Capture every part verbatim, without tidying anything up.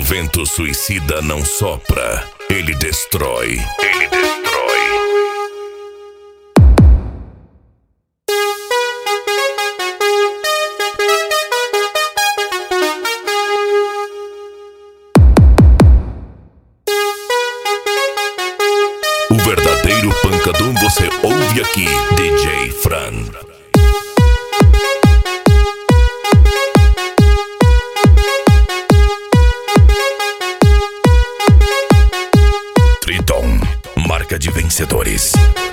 vento suicida não sopra, ele destrói. Ele destrói. O verdadeiro pancadão você ouve aqui, D J Fran. Triton, marca de vencedores.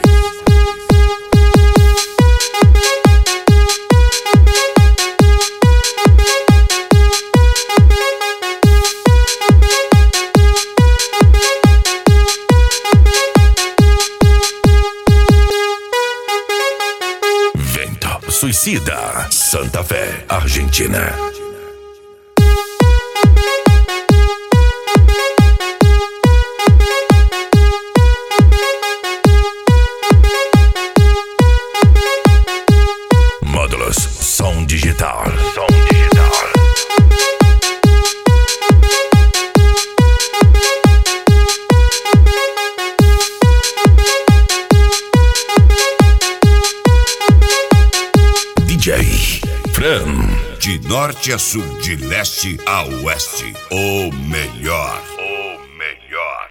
Vento suicida, Santa Fé, Argentina. Módulos som digital. Som digital. D J Fran. De norte a sul, de leste a oeste, o melhor.